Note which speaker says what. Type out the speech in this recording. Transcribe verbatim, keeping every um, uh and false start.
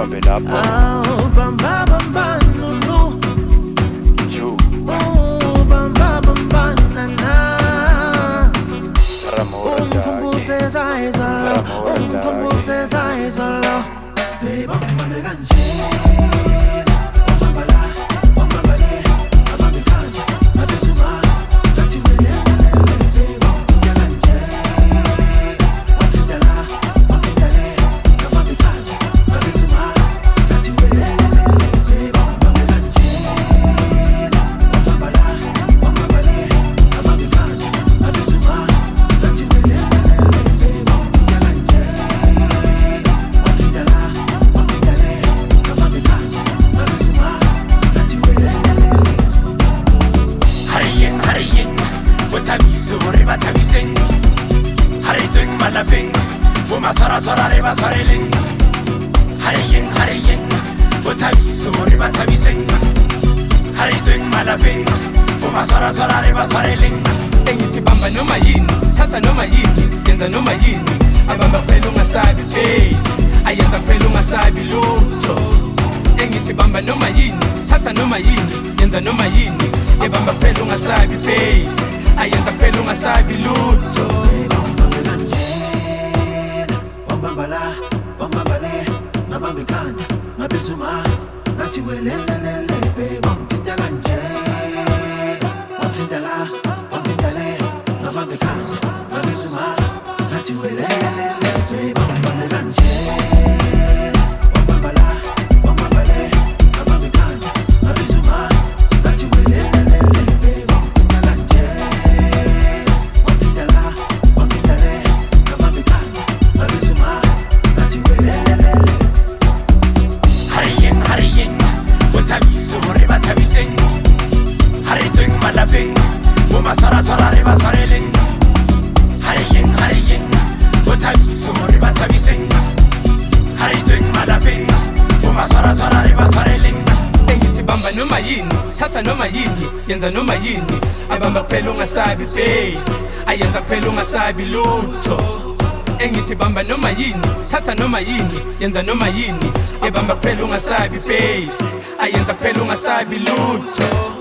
Speaker 1: ubambe lapho.
Speaker 2: Oh, bamba bamba nunu.
Speaker 1: Ju.
Speaker 2: Oh, bamba bamba nana.
Speaker 1: Ramora
Speaker 2: Umkhumbuze zayizolo, umkhumbuze zayizolo. Hey, bamba bekanje. Bamba la, bamba bale, bamba bekanje. Abesuma, kathi wele. Hey, bamba bekanje. Watidala, watidale, bamba bekanje. Abesuma, kathi wele. Hey, bamba bekanje. Bamba la, bamba bale, bamba bekanje. Abesuma, kathi wele. Hey, bamba bekanje. Watidala, watidale, bamba bekanje. Abesuma, kathi wele.
Speaker 3: Hurrying, hurrying, what have you so river tabising? Hurrying, malaping, Woma Tora Tora river toiling. Hurrying, hurrying, what have you so river tabising? Hurrying, malaping, Woma Tora Tora river toiling. Engiti bamba no mayini, tata no mayini, yenza no mayini. Abamba pelu ngasabi, hey, ayenza pelu ngasabi luto. Engiti bamba no mayini, tata no mayini, yenza no mayini. Ebamba pelu ngasabi, hey, ayenza pelu ngasabi luto.
Speaker 2: Bamba bekanje. Bamba la, bamba bale, bamba bekanje. Abesuma, kathi wele. Bamba bekanje. Watidala, watidale, bamba bekanje. Abesuma, kathi wele. Bamba bekanje. Bamba la, bamba bale, bamba bekanje. Abesuma, kathi wele. Bamba bekanje. Watidala, watidale, bamba bekanje. Abesuma, kathi wele.
Speaker 3: Hurrying, hurrying, what have you so river tabising? Hurrying, malaping, Woma Tora Tora river toiling. Hurrying, hurrying, what have you so river tabising? Hurrying, malaping, Woma Tora Tora river toiling. Engiti bamba no mayini, tata no mayini, yenza no mayini. Abamba pelu ngasabi, hey, ayenza pelu ngasabi luto. Engiti bamba no mayini, tata no mayini, yenza no mayini. Ebamba pelu ngasabi, hey, ayenza pelu ngasabi luto.